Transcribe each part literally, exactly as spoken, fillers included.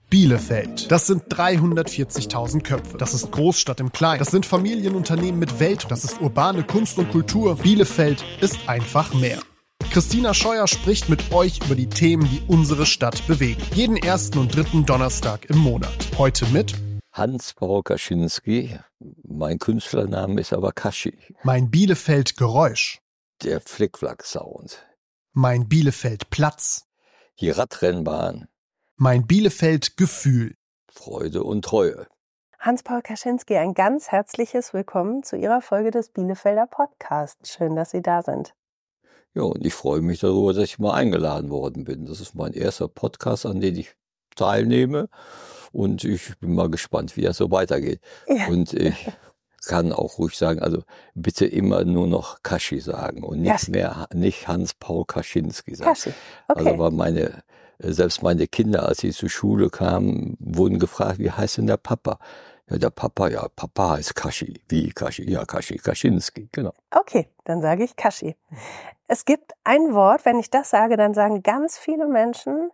Bielefeld. Das sind dreihundertvierzigtausend Köpfe. Das ist Großstadt im Kleinen. Das sind Familienunternehmen mit Welt. Das ist urbane Kunst und Kultur. Bielefeld ist einfach mehr. Christina Scheuer spricht mit euch über die Themen, die unsere Stadt bewegen. Jeden ersten und dritten Donnerstag im Monat. Heute mit Hans-Paul Kaczynski. Mein Künstlername ist aber Kaschi. Mein Bielefeld-Geräusch. Der Flickflack-Sound. Mein Bielefeld-Platz. Die Radrennbahn. Mein Bielefeld-Gefühl. Freude und Treue. Hans-Paul Kaczynski, ein ganz herzliches Willkommen zu Ihrer Folge des Bielefelder Podcasts. Schön, dass Sie da sind. Ja, und ich freue mich darüber, dass ich mal eingeladen worden bin. Das ist mein erster Podcast, an dem ich teilnehme. Und ich bin mal gespannt, wie das so weitergeht. Ja. Und ich kann auch ruhig sagen, also bitte immer nur noch Kaschi sagen und nicht Kaschi. mehr, nicht Hans-Paul Kaczynski sagen. Kaschi, okay. Also war meine, selbst meine Kinder, als sie zur Schule kamen, wurden gefragt, wie heißt denn der Papa? Ja, der Papa, ja, Papa heißt Kaschi. Wie Kaschi? Ja, Kaschi Kaczynski, genau. Okay, dann sage ich Kaschi. Es gibt ein Wort, wenn ich das sage, dann sagen ganz viele Menschen,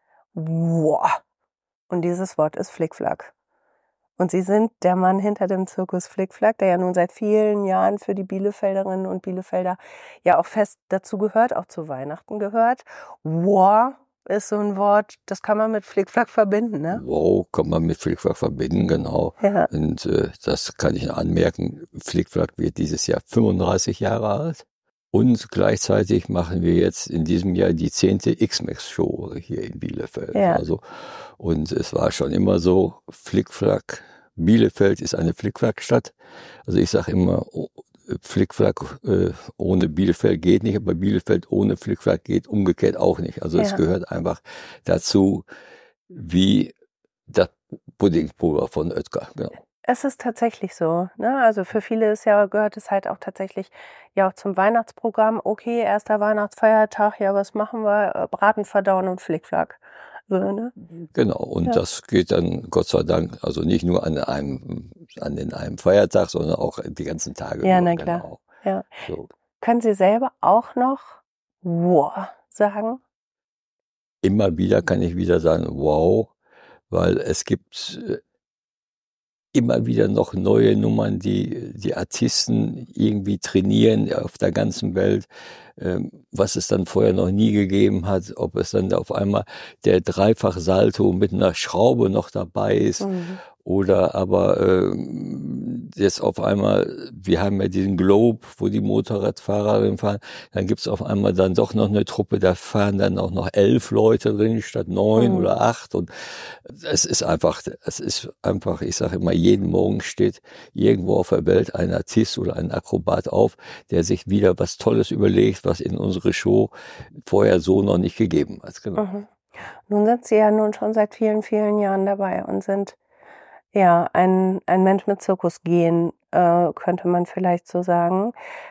wow. Und dieses Wort ist Flickflack. Und Sie sind der Mann hinter dem Zirkus Flickflack, der ja nun seit vielen Jahren für die Bielefelderinnen und Bielefelder ja auch fest dazu gehört, auch zu Weihnachten gehört. Wow ist so ein Wort, das kann man mit Flickflack verbinden, ne? Wow kann man mit Flickflack verbinden, genau. Ja. Und äh, das kann ich anmerken, Flickflack wird dieses Jahr fünfunddreißig Jahre alt. Und gleichzeitig machen wir jetzt in diesem Jahr die zehnte X-Max-Show hier in Bielefeld. Ja. Also, und es war schon immer so, Flickflack, Bielefeld ist eine Flickflack-Stadt. Also ich sage immer, Flickflack äh, ohne Bielefeld geht nicht, aber Bielefeld ohne Flickflack geht umgekehrt auch nicht. Also ja. Es gehört einfach dazu, wie das Puddingpulver von Oetker. Genau. Es ist tatsächlich so, ne? Also für viele ist ja, gehört es halt auch tatsächlich ja auch zum Weihnachtsprogramm. Okay, erster Weihnachtsfeiertag, ja, was machen wir? Braten verdauen und Flickflack. So, ne? Genau, und ja. Das geht dann Gott sei Dank, also nicht nur an einem, an den einem Feiertag, sondern auch die ganzen Tage. Ja, nur, na klar. Genau. Ja. So. Können Sie selber auch noch wow sagen? Immer wieder kann ich wieder sagen wow, weil es gibt immer wieder noch neue Nummern, die die Artisten irgendwie trainieren auf der ganzen Welt, was es dann vorher noch nie gegeben hat, ob es dann auf einmal der Dreifach-Salto mit einer Schraube noch dabei ist. Mhm. Oder aber äh, jetzt auf einmal, wir haben ja diesen Globe, wo die Motorradfahrerinnen fahren, dann gibt's auf einmal dann doch noch eine Truppe, da fahren dann auch noch elf Leute drin statt neun mhm. oder acht. Und es ist einfach, es ist einfach, ich sage immer, jeden Morgen steht irgendwo auf der Welt ein Artist oder ein Akrobat auf, der sich wieder was Tolles überlegt, was in unsere Show vorher so noch nicht gegeben hat. Genau. Mhm. Nun sind Sie ja nun schon seit vielen, vielen Jahren dabei und sind ja, ein, ein Mensch mit Zirkusgen, äh, könnte man vielleicht so sagen.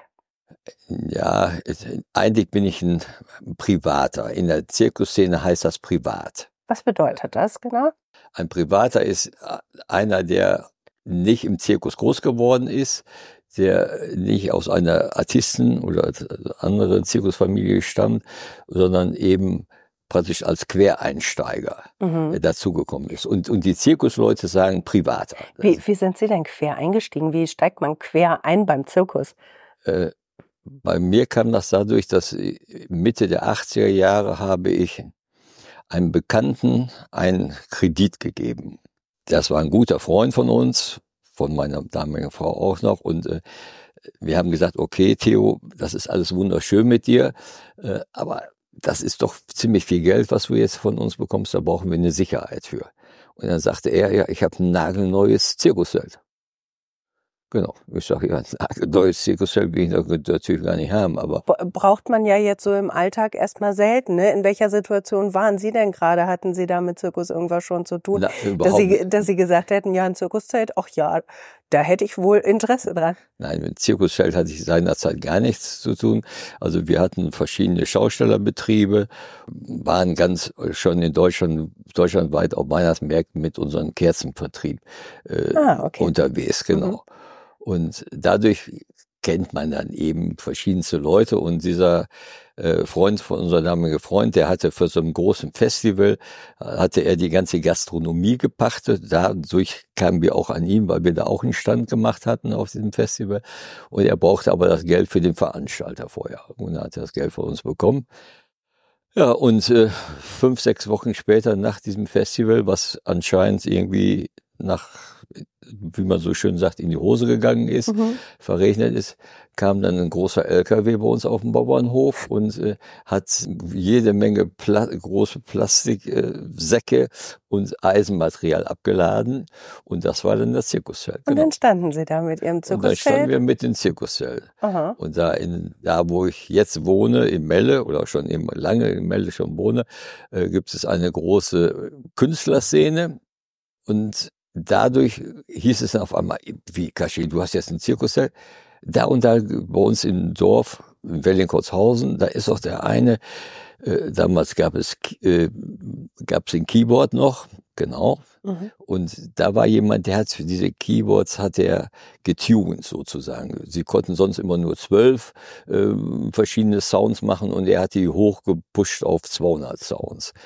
Ja, eigentlich bin ich ein Privater. In der Zirkusszene heißt das privat. Was bedeutet das genau? Ein Privater ist einer, der nicht im Zirkus groß geworden ist, der nicht aus einer Artisten- oder anderen Zirkusfamilie stammt, sondern eben praktisch als Quereinsteiger mhm. dazugekommen ist. Und, und die Zirkusleute sagen Privater. Wie, wie sind Sie denn quer eingestiegen? Wie steigt man quer ein beim Zirkus? Äh, bei mir kam das dadurch, dass Mitte der achtziger Jahre habe ich einem Bekannten einen Kredit gegeben. Das war ein guter Freund von uns, von meiner damaligen Frau auch noch. Und äh, wir haben gesagt, okay, Theo, das ist alles wunderschön mit dir, äh, aber das ist doch ziemlich viel Geld, was du jetzt von uns bekommst, da brauchen wir eine Sicherheit für. Und dann sagte er, ja, ich habe ein nagelneues Zirkuszelt. Genau, ich sage, ja, ein nagelneues Zirkuszelt will ich natürlich gar nicht haben, aber... Braucht man ja jetzt so im Alltag erstmal selten, ne? In welcher Situation waren Sie denn gerade? Hatten Sie da mit Zirkus irgendwas schon zu tun? Na, dass Sie, dass Sie gesagt hätten, ja, ein Zirkuszelt, ach ja, da hätte ich wohl Interesse dran. Nein, mit Zirkuszelt hatte ich seinerzeit gar nichts zu tun. Also wir hatten verschiedene Schaustellerbetriebe, waren ganz schon in Deutschland, deutschlandweit auf Weihnachtsmärkten mit unserem Kerzenvertrieb äh, ah, okay. unterwegs, genau. Mhm. Und dadurch kennt man dann eben verschiedenste Leute und dieser äh, Freund von unserem damaligen Freund, der hatte für so ein großen Festival, hatte er die ganze Gastronomie gepachtet. Dadurch kamen wir auch an ihn, weil wir da auch einen Stand gemacht hatten auf diesem Festival. Und er brauchte aber das Geld für den Veranstalter vorher. Und er hat das Geld von uns bekommen. Ja, und äh, fünf, sechs Wochen später nach diesem Festival, was anscheinend irgendwie nach, wie man so schön sagt, in die Hose gegangen ist, mhm. verregnet ist, kam dann ein großer L K W bei uns auf dem Bauernhof und äh, hat jede Menge Pla- große Plastiksäcke äh, und Eisenmaterial abgeladen und das war dann das Zirkuszelt. Und genau. Dann standen Sie da mit Ihrem Zirkuszelt? Und dann standen wir mit dem Zirkuszelt. Aha. Und da, in, da, wo ich jetzt wohne, in Melle, oder schon eben lange in Melle schon wohne, äh, gibt es eine große Künstlerszene und dadurch hieß es dann auf einmal, wie Kaschi, du hast jetzt ein Zirkuszelt. Da und da bei uns im Dorf, in Wellingholzhausen, da ist auch der eine, äh, damals gab es äh, gab es den Keyboard noch, genau. Mhm. Und da war jemand, der hat für diese Keyboards hat er getuned sozusagen. Sie konnten sonst immer nur zwölf äh, verschiedene Sounds machen und er hat die hochgepusht auf zweihundert Sounds.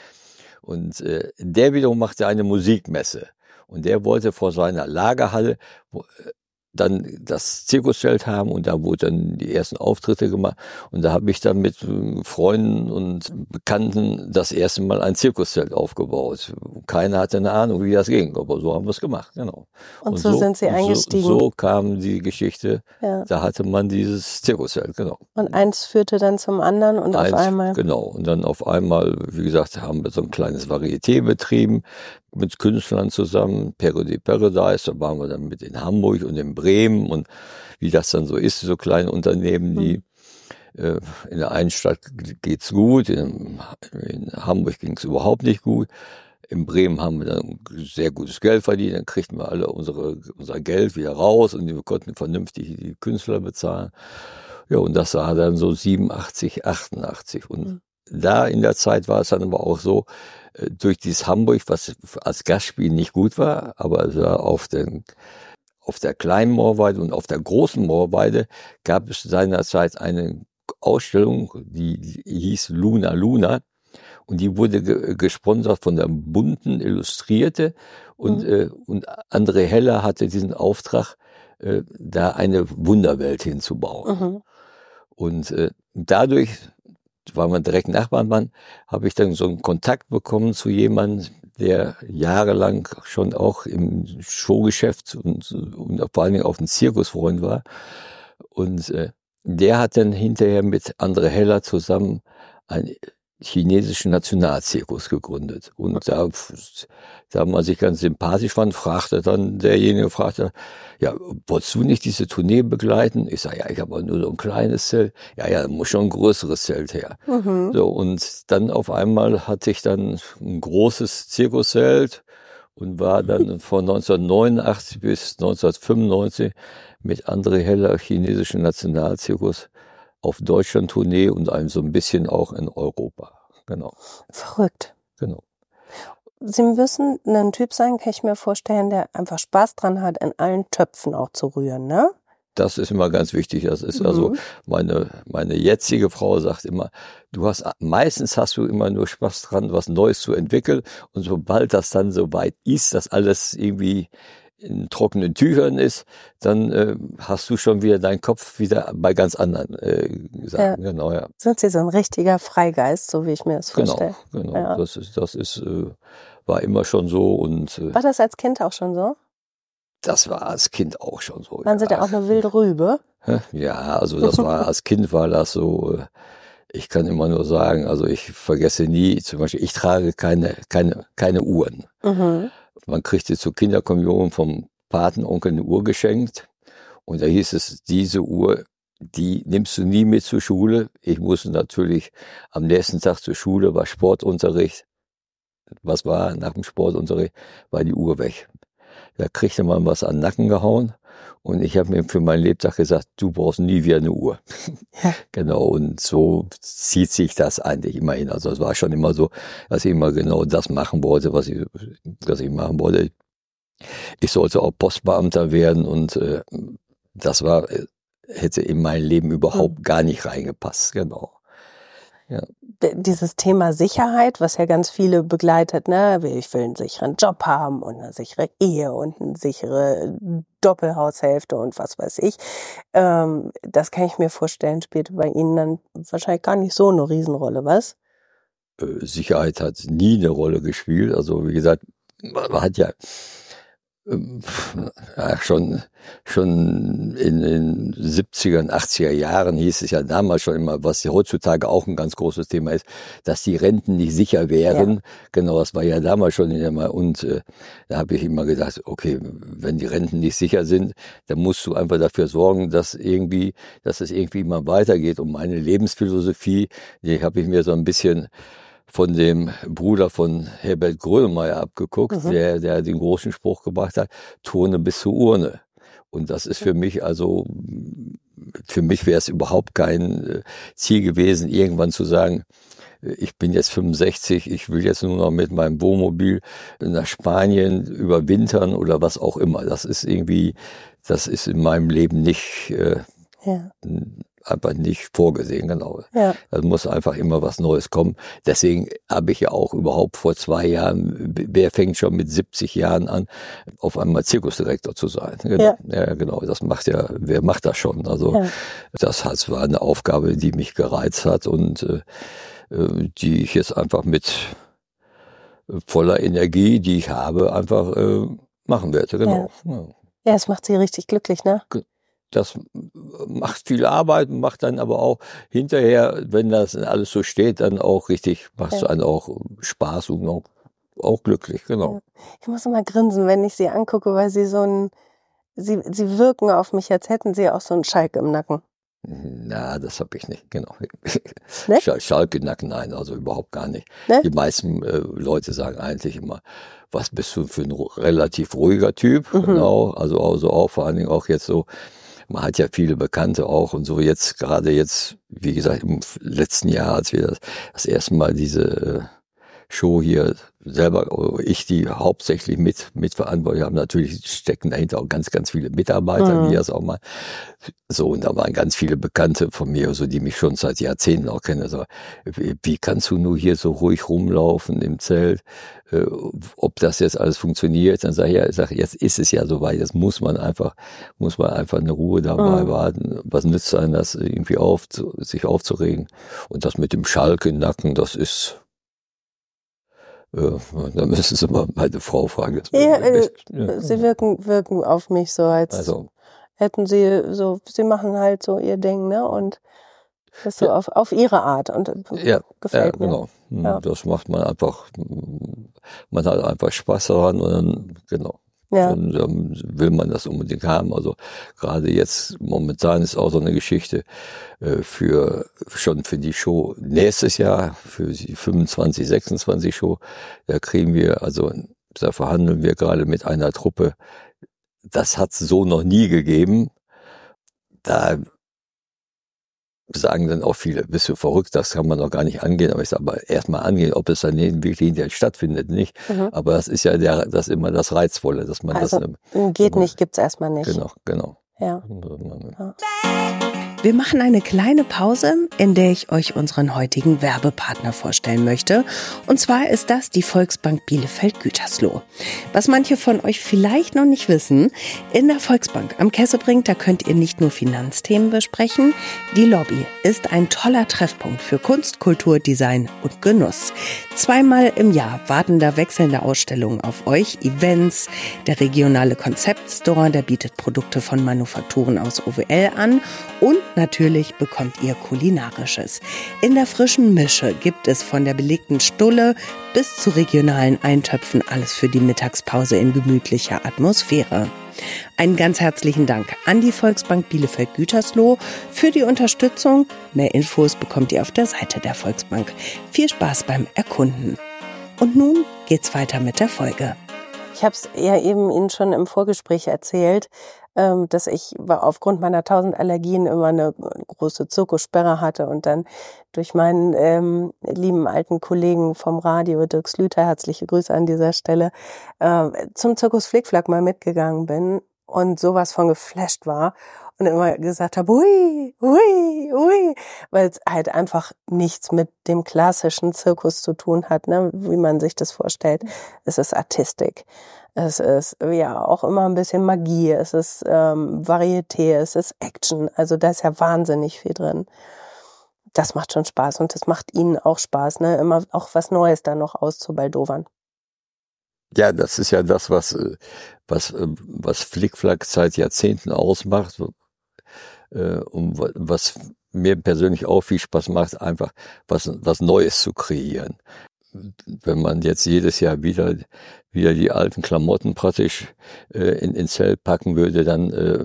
Und äh, der wiederum machte eine Musikmesse. Und der wollte vor seiner Lagerhalle wo, dann das Zirkuszelt haben und da wurde dann die ersten Auftritte gemacht. Und da habe ich dann mit Freunden und Bekannten das erste Mal ein Zirkuszelt aufgebaut. Keiner hatte eine Ahnung, wie das ging, aber so haben wir es gemacht, genau. Und, und so, so sind Sie eingestiegen? So, so kam die Geschichte, ja. Da hatte man dieses Zirkuszelt, genau. Und eins führte dann zum anderen und eins, auf einmal? Genau, und dann auf einmal, wie gesagt, haben wir so ein kleines Varieté betrieben, mit Künstlern zusammen, Parody Paradise, da waren wir dann mit in Hamburg und in Bremen und wie das dann so ist, so kleine Unternehmen, die mhm. äh, in der einen Stadt geht's gut, in, in Hamburg ging's überhaupt nicht gut, in Bremen haben wir dann sehr gutes Geld verdient, dann kriegten wir alle unsere, unser Geld wieder raus und wir konnten vernünftig die Künstler bezahlen. Ja, und das war dann so siebenundachtzig, achtundachtzig und mhm. da in der Zeit war es dann aber auch so, durch dieses Hamburg, was als Gastspiel nicht gut war, aber also auf, den, auf der kleinen Moorweide und auf der großen Moorweide gab es seinerzeit eine Ausstellung, die, die hieß Luna Luna und die wurde ge- gesponsert von der bunten Illustrierte und, mhm. äh, und André Heller hatte diesen Auftrag, äh, da eine Wunderwelt hinzubauen. Mhm. Und äh, dadurch weil man direkt Nachbarn waren, habe ich dann so einen Kontakt bekommen zu jemandem, der jahrelang schon auch im Showgeschäft und, und vor allen Dingen auf dem Zirkusfreund war. Und äh, der hat dann hinterher mit André Heller zusammen einen chinesischen Nationalzirkus gegründet. Und da, da man sich ganz sympathisch fand, fragte dann derjenige, fragte, ja, wolltest du nicht diese Tournee begleiten? Ich sage, ja, ich habe nur so ein kleines Zelt. Ja, ja, da muss schon ein größeres Zelt her. Mhm. So, und dann auf einmal hatte ich dann ein großes Zirkuszelt und war dann von neunzehnhundertneunundachtzig bis neunzehnhundertfünfundneunzig mit André Heller chinesischen Nationalzirkus auf Deutschland-Tournee und einem so ein bisschen auch in Europa. Genau. Verrückt. Genau. Sie müssen ein Typ sein, kann ich mir vorstellen, der einfach Spaß dran hat, in allen Töpfen auch zu rühren, ne? Das ist immer ganz wichtig. Das ist mhm. also meine, meine jetzige Frau sagt immer, du hast, meistens hast du immer nur Spaß dran, was Neues zu entwickeln. Und sobald das dann soweit ist, dass alles irgendwie in trockenen Tüchern ist, dann äh, hast du schon wieder deinen Kopf wieder bei ganz anderen äh, Sachen. Ja. Genau, ja. Sind Sie so ein richtiger Freigeist, so wie ich mir das vorstelle? Genau, genau. Ja. Das ist, das ist, äh, war immer schon so und. Äh, war das als Kind auch schon so? Das war als Kind auch schon so. Waren ja. Sie da auch eine wilde Rübe? Ja, also das war als Kind war das so. Äh, ich kann immer nur sagen, also ich vergesse nie, zum Beispiel, ich trage keine, keine, keine Uhren. Mhm. Man kriegte zur Kinderkommunion vom Patenonkel eine Uhr geschenkt und da hieß es, diese Uhr, die nimmst du nie mit zur Schule. Ich musste natürlich am nächsten Tag zur Schule, war Sportunterricht. Was war nach dem Sportunterricht? War die Uhr weg. Da kriegte man was an den Nacken gehauen und ich habe mir für meinen Lebtag gesagt, du brauchst nie wieder eine Uhr. Ja. Genau, und so zieht sich das eigentlich immer hin. Also es war schon immer so, dass ich immer genau das machen wollte, was ich, was ich machen wollte. Ich sollte auch Postbeamter werden und äh, das war hätte in mein Leben überhaupt gar nicht reingepasst, genau. Ja. Dieses Thema Sicherheit, was ja ganz viele begleitet, ne, ich will einen sicheren Job haben und eine sichere Ehe und eine sichere Doppelhaushälfte und was weiß ich, ähm, das kann ich mir vorstellen, spielt bei Ihnen dann wahrscheinlich gar nicht so eine Riesenrolle, was? Sicherheit hat nie eine Rolle gespielt, also wie gesagt, man hat ja Ja, schon, schon in den siebziger, achtziger Jahren hieß es ja damals schon immer, was heutzutage auch ein ganz großes Thema ist, dass die Renten nicht sicher wären. Ja. Genau, das war ja damals schon immer. Und äh, da habe ich immer gedacht, okay, wenn die Renten nicht sicher sind, dann musst du einfach dafür sorgen, dass irgendwie, dass es irgendwie mal weitergeht. Und meine Lebensphilosophie, die habe ich mir so ein bisschen von dem Bruder von Herbert Grönemeyer abgeguckt, mhm. der, der den großen Spruch gebracht hat, Turne bis zur Urne. Und das ist für mich also, für mich wäre es überhaupt kein Ziel gewesen, irgendwann zu sagen, ich bin jetzt fünfundsechzig, ich will jetzt nur noch mit meinem Wohnmobil nach Spanien überwintern oder was auch immer. Das ist irgendwie, das ist in meinem Leben nicht, äh, ja. einfach nicht vorgesehen, genau. Ja. Da muss einfach immer was Neues kommen. Deswegen habe ich ja auch überhaupt vor zwei Jahren, wer fängt schon mit siebzig Jahren an, auf einmal Zirkusdirektor zu sein. Genau. Ja. ja, genau. Das macht ja, wer macht das schon? Also ja. das hat, war eine Aufgabe, die mich gereizt hat und äh, die ich jetzt einfach mit voller Energie, die ich habe, einfach äh, machen werde. Genau. Ja. Ja. ja, es macht Sie richtig glücklich, ne? Das macht viel Arbeit, macht dann aber auch hinterher, wenn das alles so steht, dann auch richtig, macht es ja. dann auch Spaß und auch, auch glücklich, genau. Ja. Ich muss immer grinsen, wenn ich Sie angucke, weil Sie so ein, Sie, Sie wirken auf mich, als hätten Sie auch so einen Schalk im Nacken. Na, das habe ich nicht, genau. Ne? Schalk im Nacken, nein, also überhaupt gar nicht. Ne? Die meisten äh, Leute sagen eigentlich immer, was bist du für ein relativ ruhiger Typ, mhm. genau, also, also auch vor allen Dingen auch jetzt so, man hat ja viele Bekannte auch und so jetzt, gerade jetzt, wie gesagt, im letzten Jahr, als wir das, das erste Mal diese Show hier selber, ich die hauptsächlich mit, mitverantwortlich haben, natürlich stecken dahinter auch ganz, ganz viele Mitarbeiter, mhm. die das auch mal, so, und da waren ganz viele Bekannte von mir, so, die mich schon seit Jahrzehnten auch kennen, also, wie, wie kannst du nur hier so ruhig rumlaufen im Zelt, äh, ob das jetzt alles funktioniert, dann sage ich, ja, ich sag, jetzt ist es ja soweit, jetzt muss man einfach, muss man einfach eine Ruhe dabei mhm. warten, was nützt einem das irgendwie auf, sich aufzuregen, und das mit dem Schalk im Nacken, das ist, Ja, da müssen Sie mal meine Frau fragen. Ja, äh, ja. Sie wirken, wirken auf mich so, als also, hätten Sie so, Sie machen halt so Ihr Ding, ne? Und das so ja. auf, auf Ihre Art und ja, gefällt ja, genau. mir. Ja. Das macht man einfach, man hat einfach Spaß daran und dann, genau. Ja. Dann, dann will man das unbedingt haben. Also gerade jetzt momentan ist auch so eine Geschichte äh, für schon für die Show nächstes Jahr, für die fünfundzwanzig, sechsundzwanzig Show. Da kriegen wir, also da verhandeln wir gerade mit einer Truppe. Das hat es so noch nie gegeben. Da sagen dann auch viele, bist du verrückt, das kann man noch gar nicht angehen. Aber ich sage, aber erstmal angehen, ob es dann wirklich hinterher stattfindet, nicht. Mhm. Aber das ist ja der, das ist immer das Reizvolle, dass man also, das... geht immer, nicht, gibt's erstmal nicht. Genau, genau. Ja. ja. Wir machen eine kleine Pause, in der ich euch unseren heutigen Werbepartner vorstellen möchte. Und zwar ist das die Volksbank Bielefeld-Gütersloh. Was manche von euch vielleicht noch nicht wissen, in der Volksbank am Kesselbrink, da könnt ihr nicht nur Finanzthemen besprechen. Die Lobby ist ein toller Treffpunkt für Kunst, Kultur, Design und Genuss. Zweimal im Jahr warten da wechselnde Ausstellungen auf euch, Events, der regionale Konzeptstore, der bietet Produkte von Manufakturen aus O W L an und natürlich bekommt ihr Kulinarisches. In der frischen Mische gibt es von der belegten Stulle bis zu regionalen Eintöpfen alles für die Mittagspause in gemütlicher Atmosphäre. Einen ganz herzlichen Dank an die Volksbank Bielefeld-Gütersloh für die Unterstützung. Mehr Infos bekommt ihr auf der Seite der Volksbank. Viel Spaß beim Erkunden. Und nun geht's weiter mit der Folge. Ich habe es ja eben Ihnen schon im Vorgespräch erzählt, dass ich aufgrund meiner tausend Allergien immer eine große Zirkussperre hatte und dann durch meinen ähm, lieben alten Kollegen vom Radio, Dirk Slüter, herzliche Grüße an dieser Stelle, äh, zum Zirkus Flickflack mal mitgegangen bin und sowas von geflasht war und immer gesagt habe, hui, hui, hui, weil es halt einfach nichts mit dem klassischen Zirkus zu tun hat, ne, wie man sich das vorstellt. Es ist Artistik. Es ist ja auch immer ein bisschen Magie, es ist ähm, Varieté, es ist Action, also da ist ja wahnsinnig viel drin. Das macht schon Spaß und das macht ihnen auch Spaß, ne, immer auch was Neues da noch auszubaldowern. Ja, das ist ja das, was, was, was Flickflack seit Jahrzehnten ausmacht, und was mir persönlich auch viel Spaß macht, einfach was, was Neues zu kreieren. Wenn man jetzt jedes Jahr wieder wieder die alten Klamotten praktisch äh, in ins Zelt packen würde, dann äh,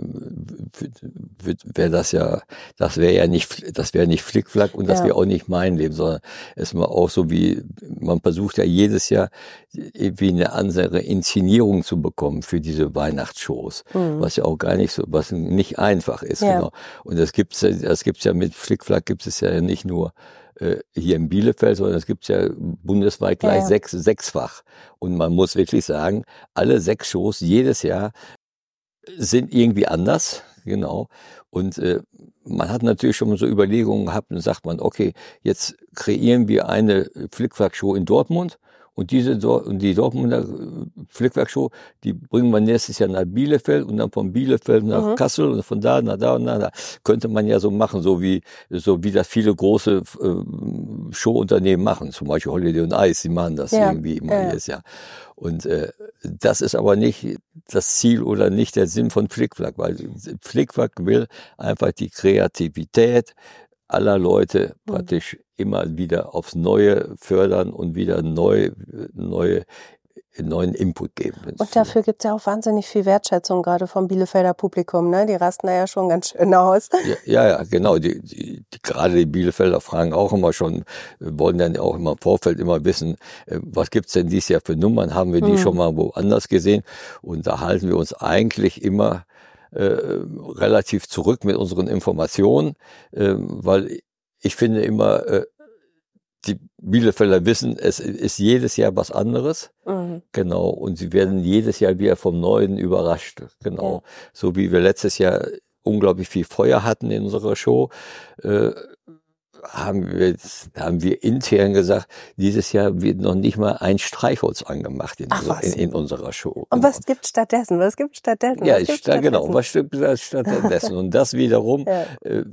wäre das ja, das wäre ja nicht, das wäre nicht Flickflack und das ja. wäre auch nicht mein Leben, sondern es war auch so wie, man versucht ja jedes Jahr irgendwie eine andere Inszenierung zu bekommen für diese Weihnachtsshows, mhm. was ja auch gar nicht so, was nicht einfach ist, ja. genau. Und das gibt's, das gibt's ja mit Flickflack gibt es ja nicht nur hier in Bielefeld, sondern es gibt ja bundesweit gleich ja. sechs, sechsfach. Und man muss wirklich sagen, alle sechs Shows jedes Jahr sind irgendwie anders, genau. Und äh, man hat natürlich schon so Überlegungen gehabt und sagt man, okay, jetzt kreieren wir eine Flickflack-Show in Dortmund. Und diese Dor- und die Dortmunder Flickflack-Show, die bringen wir nächstes Jahr nach Bielefeld und dann von Bielefeld nach mhm. Kassel und von da nach da und nach da. Könnte man ja so machen, so wie so wie das viele große äh, Showunternehmen machen, zum Beispiel Holiday und Ice, die machen das ja. irgendwie immer ja. jedes Jahr. Und äh, das ist aber nicht das Ziel oder nicht der Sinn von Flickflack, weil Flickflack will einfach die Kreativität aller Leute praktisch mhm. immer wieder aufs Neue fördern und wieder neu, neue, neuen Input geben. Und dafür gibt's ja auch wahnsinnig viel Wertschätzung, gerade vom Bielefelder Publikum, ne? Die rasten da ja schon ganz schön aus. Ja, ja, ja genau. Die, die, die, gerade die Bielefelder fragen auch immer schon, wollen dann auch immer im Vorfeld immer wissen, was gibt's denn dieses Jahr für Nummern? Haben wir die mhm. schon mal woanders gesehen? Und da halten wir uns eigentlich immer Äh, relativ zurück mit unseren Informationen, äh, weil ich finde immer, äh, die Bielefelder wissen, es ist jedes Jahr was anderes, mhm. genau, und sie werden jedes Jahr wieder vom Neuen überrascht, genau, ja. so wie wir letztes Jahr unglaublich viel Feuer hatten in unserer Show, äh, haben wir, haben wir intern gesagt, dieses Jahr wird noch nicht mal ein Streichholz angemacht in, Ach, in, in unserer Show. Und genau. was gibt stattdessen? Was gibt stattdessen? Ja, was sta- stattdessen? genau, was gibt stattdessen? Und das wiederum, ja. äh,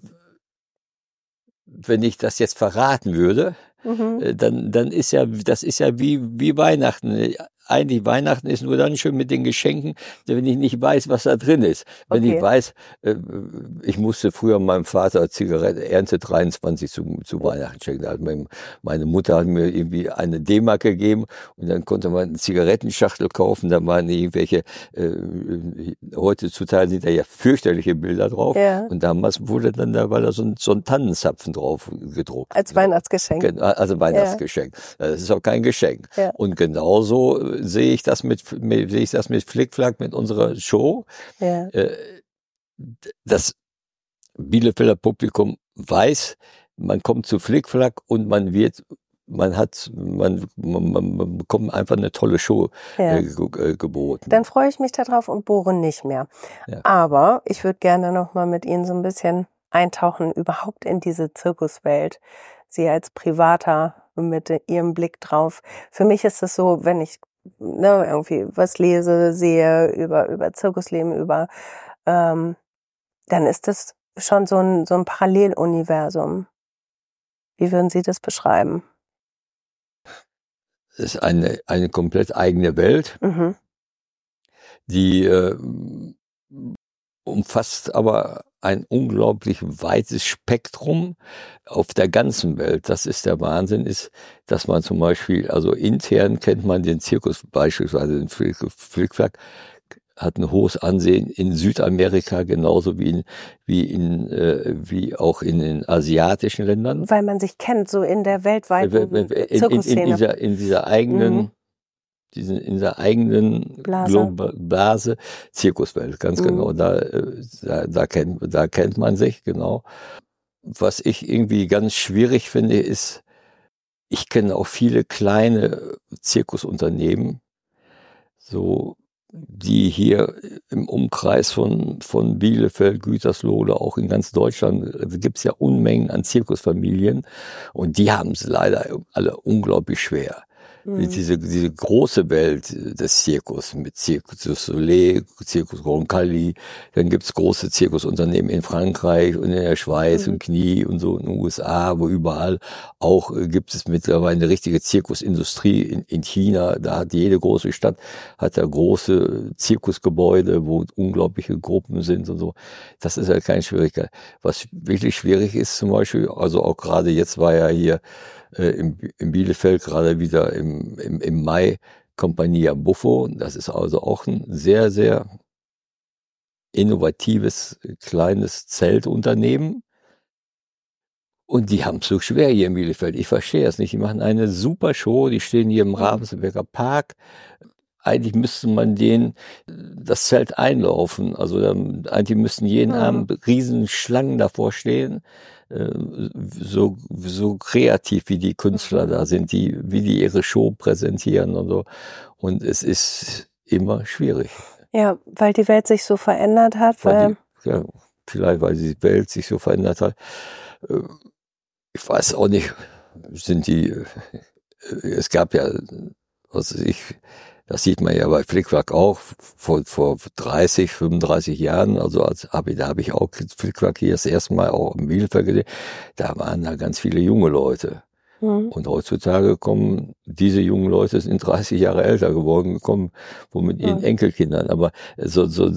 wenn ich das jetzt verraten würde, mhm. äh, dann, dann ist ja, das ist ja wie, wie Weihnachten. Eigentlich Weihnachten ist nur dann schön mit den Geschenken, wenn ich nicht weiß, was da drin ist. Wenn okay. ich weiß, äh, ich musste früher meinem Vater Zigarette, Ernte dreiundzwanzig zu, zu Weihnachten schenken. Da hat mein, meine Mutter hat mir irgendwie eine D-Mark gegeben und dann konnte man eine Zigarettenschachtel kaufen. Da waren irgendwelche, äh, heutzutage sind da ja fürchterliche Bilder drauf. Ja. Und damals wurde dann da, war da so ein, so ein Tannenzapfen drauf gedruckt. Als Weihnachtsgeschenk. Also Weihnachtsgeschenk. Ja. Das ist auch kein Geschenk. Ja. Und genauso sehe ich das mit, mit sehe ich das mit Flickflack, mit unserer Show. Ja. Das Bielefelder Publikum weiß, man kommt zu Flickflack und man wird, man hat, man, man, man bekommt einfach eine tolle Show ja. äh, geboten. Dann freue ich mich darauf und bohre nicht mehr. Ja. Aber ich würde gerne noch mal mit Ihnen so ein bisschen eintauchen überhaupt in diese Zirkuswelt. Sie als Privater mit Ihrem Blick drauf. Für mich ist es so, wenn ich ne, irgendwie was lese, sehe über über Zirkusleben, über ähm, dann ist das schon so ein so ein Paralleluniversum. Wie würden Sie das beschreiben? Es ist eine eine komplett eigene Welt, mhm. die äh, umfasst aber ein unglaublich weites Spektrum auf der ganzen Welt. Das ist der Wahnsinn, ist, dass man zum Beispiel, also intern kennt man den Zirkus, beispielsweise den Flickflack, hat ein hohes Ansehen in Südamerika, genauso wie in, wie in, äh, wie auch in den asiatischen Ländern. Weil man sich kennt, so in der weltweiten in, Zirkusszene. In, in, dieser, in dieser eigenen, mhm. diesen, in dieser eigenen Blase, Blase Zirkuswelt, ganz mhm. genau. Da, da, da kennt, da kennt man sich, genau. Was ich irgendwie ganz schwierig finde, ist, ich kenne auch viele kleine Zirkusunternehmen, so, die hier im Umkreis von, von Bielefeld, Gütersloh, auch in ganz Deutschland, also gibt es ja Unmengen an Zirkusfamilien und die haben es leider alle unglaublich schwer. Mhm. Diese, diese große Welt des Zirkus mit Cirque du Soleil, Circus Roncalli, dann gibt's große Zirkusunternehmen in Frankreich und in der Schweiz mhm. und Knie und so in den U S A, wo überall auch äh, gibt es mittlerweile eine richtige Zirkusindustrie in, in China. Da hat jede große Stadt hat da große Zirkusgebäude, wo unglaubliche Gruppen sind und so. Das ist ja keine Schwierigkeit. Was wirklich schwierig ist zum Beispiel, also auch gerade jetzt war ja hier In, in Bielefeld gerade wieder im, im, im Mai Compagnia Buffo. Das ist also auch ein sehr, sehr innovatives, kleines Zeltunternehmen. Und die haben es so schwer hier in Bielefeld. Ich verstehe es nicht. Die machen eine super Show. Die stehen hier im Ravensberger Park. Eigentlich müsste man denen das Zelt einlaufen. Also ähm, eigentlich müssten jeden ja. Abend riesen Schlangen davor stehen. So, so kreativ wie die Künstler da sind, die, wie die ihre Show präsentieren und so. Und es ist immer schwierig. Ja, weil die Welt sich so verändert hat. Weil, weil die, ja, vielleicht, weil die Welt sich so verändert hat. Ich weiß auch nicht, sind die, es gab ja, was weiß ich, das sieht man ja bei Flickflack auch vor, vor dreißig, fünfunddreißig Jahren. Also als hab ich, da habe ich auch Flickflack hier das erste Mal auch im Bielefeld gesehen. Da waren da ganz viele junge Leute. Mhm. Und heutzutage kommen diese jungen Leute, sind dreißig Jahre älter geworden, gekommen, wo mit ihren mhm. Enkelkindern. Aber so, so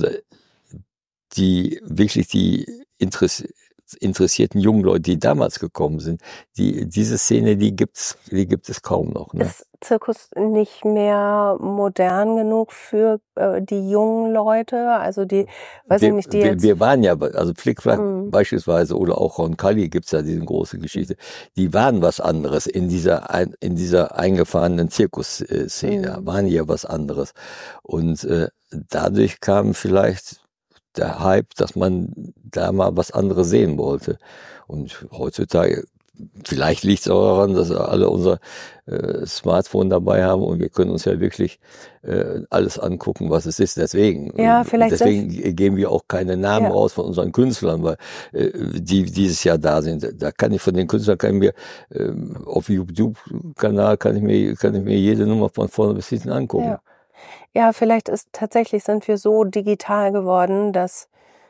die wirklich die Interesse interessierten jungen Leute, die damals gekommen sind, die diese Szene, die gibt's, die gibt es kaum noch. Ne? Ist Zirkus nicht mehr modern genug für äh, die jungen Leute? Also die, weiß wir, ich nicht, die wir, jetzt... wir waren ja, also Flickflack mhm. beispielsweise oder auch Roncalli gibt's ja diese große Geschichte. Die waren was anderes in dieser in dieser eingefahrenen Zirkusszene, mhm. waren ja was anderes. Und äh, dadurch kam vielleicht der Hype, dass man da mal was anderes sehen wollte. Und heutzutage, vielleicht liegt es auch daran, dass wir alle unser äh, Smartphone dabei haben und wir können uns ja wirklich äh, alles angucken, was es ist. Deswegen, ja, vielleicht deswegen geben wir auch keine Namen ja. raus von unseren Künstlern, weil äh, die dieses Jahr da sind. Da kann ich von den Künstlern kann ich mir äh, auf YouTube-Kanal kann ich mir kann ich mir jede Nummer von vorne bis hinten angucken. Ja. Ja, vielleicht ist tatsächlich sind wir so digital geworden, dass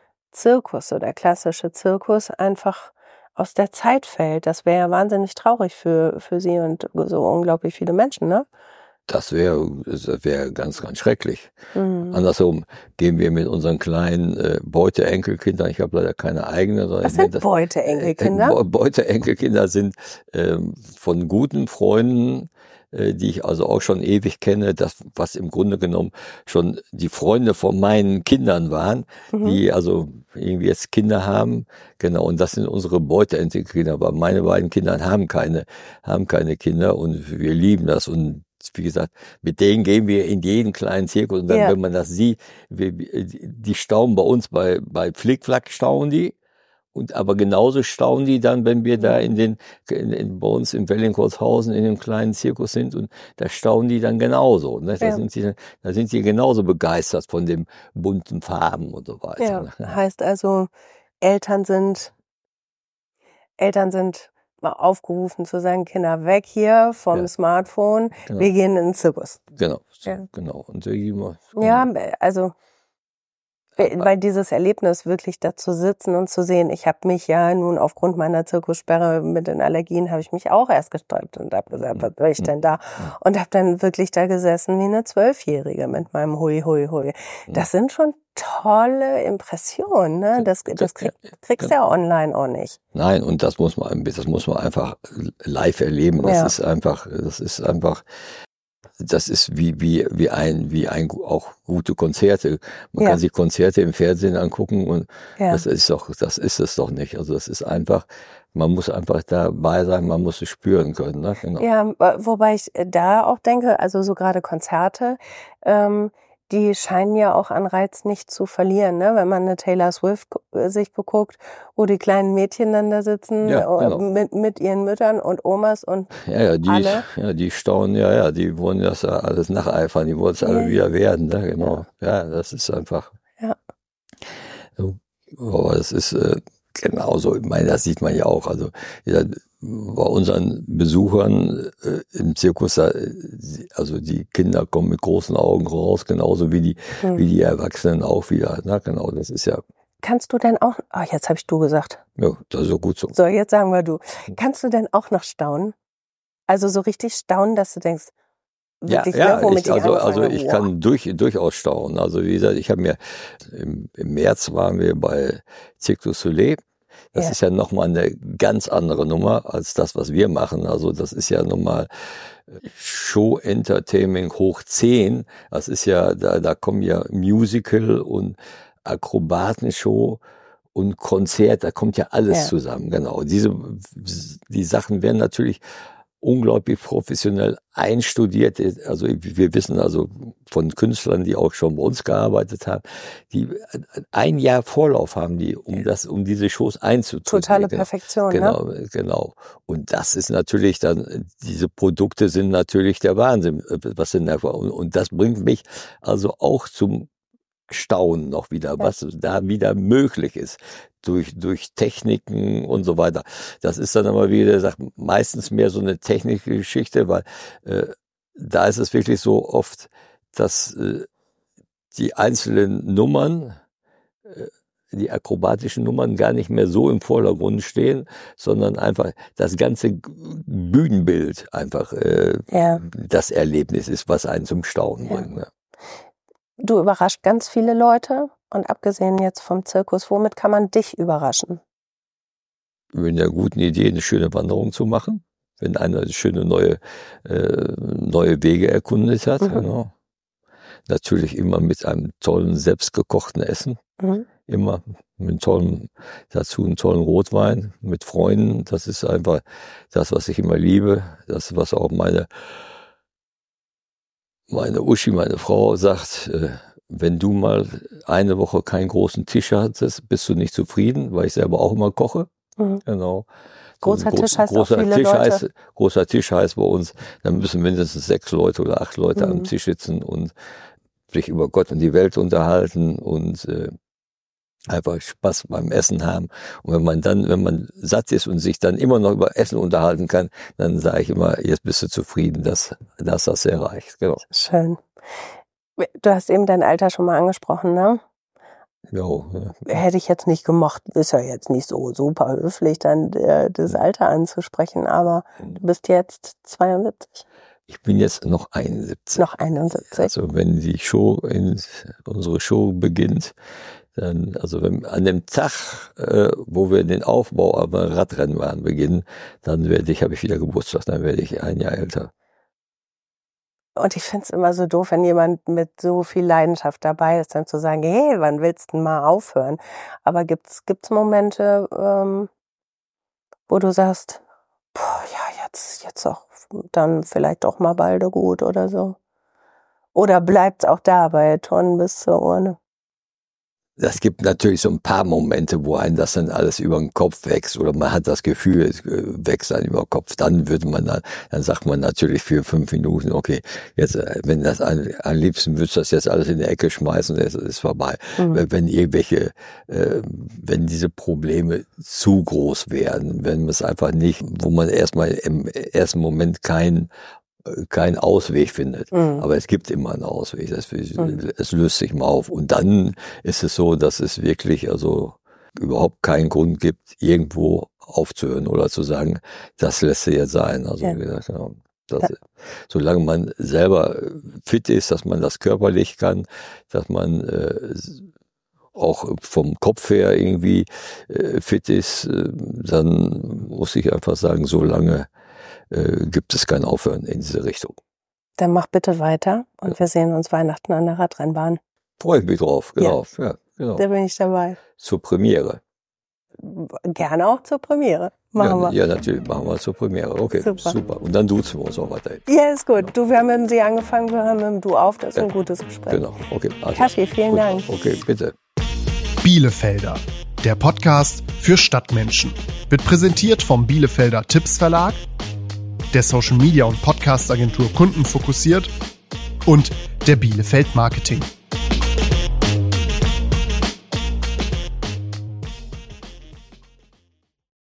Zirkus oder klassische Zirkus einfach aus der Zeit fällt. Das wäre ja wahnsinnig traurig für für Sie und so unglaublich viele Menschen, ne? Das wäre das wäre ganz, ganz schrecklich. Mhm. Andersrum gehen wir mit unseren kleinen äh, Beute-Enkelkindern, ich habe leider keine eigene. Was sind Beute-Enkelkinder? Äh, Beute-Enkelkinder sind äh, von guten Freunden, die ich also auch schon ewig kenne, das, was im Grunde genommen schon die Freunde von meinen Kindern waren, mhm. die also irgendwie jetzt Kinder haben, genau, und das sind unsere Beute-Enkelkinder, aber meine beiden Kinder haben keine, haben keine Kinder und wir lieben das und wie gesagt, mit denen gehen wir in jeden kleinen Zirkus und dann, ja. wenn man das sieht, wir, die staunen bei uns, bei, bei Flickflack staunen die. Und aber genauso staunen die dann, wenn wir da in den in, in, bei uns in Wellingholzhausen in dem kleinen Zirkus sind und da staunen die dann genauso. Ne? Da, ja. sind die, da sind die genauso begeistert von den bunten Farben und so weiter. Ja, ne? Heißt also, Eltern sind Eltern sind aufgerufen zu sagen, Kinder weg hier vom ja. Smartphone, genau. wir gehen in den Zirkus. Genau, so, ja. genau. Und genau. Ja, also weil dieses Erlebnis wirklich da zu sitzen und zu sehen, ich habe mich ja nun aufgrund meiner Zirkussperre mit den Allergien, habe ich mich auch erst gesträubt und habe gesagt, was soll ich denn da? Und habe dann wirklich da gesessen wie eine Zwölfjährige mit meinem Hui, Hui, Hui. Das sind schon tolle Impressionen, ne? Das, das krieg, kriegst du ja online auch nicht. Nein, und das muss man, das muss man einfach live erleben. Das ja. ist einfach, das ist einfach, das ist wie, wie, wie ein, wie ein, auch gute Konzerte. Man ja. kann sich Konzerte im Fernsehen angucken und ja. das ist doch, das ist es doch nicht. Also das ist einfach, man muss einfach dabei sein, man muss es spüren können. Ne? Genau. Ja, wobei ich da auch denke, also so gerade Konzerte, ähm, die scheinen ja auch an Reiz nicht zu verlieren, ne? Wenn man eine Taylor Swift sich beguckt, wo die kleinen Mädchen dann da sitzen, Ja, genau. mit, mit ihren Müttern und Omas und Ja, ja, die, alle. ja, die staunen, ja, ja, die wollen das ja alles nacheifern, die wollen es alle Ja. wieder werden, ne? Genau. Ja, das ist einfach. Ja. Aber das ist äh, genauso, ich meine, das sieht man ja auch. Also ja, bei unseren Besuchern äh, im Zirkus, da, also die Kinder kommen mit großen Augen raus, genauso wie die, Hm. wie die Erwachsenen auch wieder. Na, genau, das ist ja, Kannst du denn auch, ah, jetzt habe ich du gesagt. ja, das ist so gut so. So, jetzt sagen wir du. Kannst du denn auch noch staunen? Also so richtig staunen, dass du denkst, wirklich, ja, ja, ne, womit ich, also, angefangen also habe? ich Wow. kann durch, durchaus staunen. Also wie gesagt, ich habe mir, im, im März waren wir bei Cirque du Soleil. Das Ja. ist ja nochmal eine ganz andere Nummer als das, was wir machen. Also das ist ja nochmal Show Entertainment hoch zehn. Das ist ja, da, da kommen ja Musical und Akrobatenshow und Konzert, da kommt ja alles Ja. zusammen. Genau. Diese, die Sachen werden natürlich unglaublich professionell einstudiert. Also wir wissen also von Künstlern, die auch schon bei uns gearbeitet haben, die ein Jahr Vorlauf haben, die um das, um diese Shows einzutreten. Totale Perfektion, Genau, ne? genau. Und das ist natürlich dann, diese Produkte sind natürlich der Wahnsinn, was sind da, und, und das bringt mich also auch zum Staunen noch wieder, was da wieder möglich ist durch durch Techniken und so weiter. Das ist dann aber, wie gesagt, meistens mehr so eine technische Geschichte, weil äh, da ist es wirklich so oft, dass äh, die einzelnen Nummern, äh, die akrobatischen Nummern gar nicht mehr so im Vordergrund stehen, sondern einfach das ganze Bühnenbild einfach äh, Ja. das Erlebnis ist, was einen zum Staunen Ja. bringt. Ne? Du überrascht ganz viele Leute und abgesehen jetzt vom Zirkus, womit kann man dich überraschen? Mit einer guten Idee, eine schöne Wanderung zu machen, wenn einer schöne neue, äh, neue Wege erkundet hat. Mhm. Genau. Natürlich immer mit einem tollen, selbstgekochten Essen. Mhm. Immer mit tollem, dazu einen tollen Rotwein, mit Freunden. Das ist einfach das, was ich immer liebe. Das, was auch meine, meine Uschi, meine Frau sagt, äh, wenn du mal eine Woche keinen großen Tisch hattest, bist du nicht zufrieden, weil ich selber auch immer koche. Mhm. Genau. Großer So ein Tisch heißt auch großer viele Tisch Leute. heißt, großer Tisch heißt bei uns, dann müssen mindestens sechs Leute oder acht Leute Mhm. am Tisch sitzen und sich über Gott und die Welt unterhalten und äh, einfach Spaß beim Essen haben. Und wenn man dann, wenn man satt ist und sich dann immer noch über Essen unterhalten kann, dann sage ich immer, jetzt bist du zufrieden, dass, dass das erreicht. Genau. Schön. Du hast eben dein Alter schon mal angesprochen, ne? Jo, ja. Hätte ich jetzt nicht gemocht, ist ja jetzt nicht so super höflich, dann äh, das Alter anzusprechen, aber du bist jetzt zweiundsiebzig, Ich bin jetzt noch einundsiebzig. noch einundsiebzig. Also wenn die Show, in, unsere Show beginnt, dann, also wenn an dem Tag, äh, wo wir den Aufbau am Radrennbahn beginnen, dann werde ich, habe ich wieder Geburtstag, dann werde ich ein Jahr älter. Und ich finde es immer so doof, wenn jemand mit so viel Leidenschaft dabei ist, dann zu sagen, hey, wann willst du denn mal aufhören? Aber gibt's gibt's Momente, ähm, wo du sagst, boah, ja, jetzt, jetzt auch dann vielleicht auch mal bald gut oder so? Oder bleibt's auch dabei, Tonnen bis zur Urne? Das gibt natürlich so ein paar Momente, wo einem das dann alles über den Kopf wächst oder man hat das Gefühl, es wächst dann über den Kopf. Dann würde man dann, dann sagt man natürlich für fünf Minuten, okay, jetzt, wenn das am, am liebsten würdest du das jetzt alles in die Ecke schmeißen, es ist vorbei. Mhm. Wenn irgendwelche, äh, wenn diese Probleme zu groß werden, wenn man es einfach nicht, wo man erstmal im ersten Moment keinen keinen Ausweg findet. Mhm. Aber es gibt immer einen Ausweg. Das, Mhm. Es löst sich mal auf. Und dann ist es so, dass es wirklich also überhaupt keinen Grund gibt, irgendwo aufzuhören oder zu sagen, das lässt sich jetzt sein. Also Ja. wie gesagt, ja, das, ja. Solange man selber fit ist, dass man das körperlich kann, dass man äh, auch vom Kopf her irgendwie äh, fit ist, äh, dann muss ich einfach sagen, solange äh, gibt es kein Aufhören in diese Richtung. Dann mach bitte weiter und Ja. wir sehen uns Weihnachten an der Radrennbahn. Freue ich mich drauf, genau. Ja. Ja, genau. Da bin ich dabei. Zur Premiere. gerne auch zur Premiere. Machen ja, wir. Ja, natürlich, machen wir zur Premiere. Okay, super. super. Und dann duzen wir uns auch weiter. Ja, ist gut. Du, wir haben mit dem Sie angefangen, wir haben mit dem Du auf, das ist ja. ein gutes Gespräch. Genau, okay. Also, Kaschi, vielen gut. Dank. Okay, bitte. Bielefelder, der Podcast für Stadtmenschen, wird präsentiert vom Bielefelder Tipps Verlag, der Social Media und Podcast Agentur Kundenfokussiert und der Bielefeld Marketing.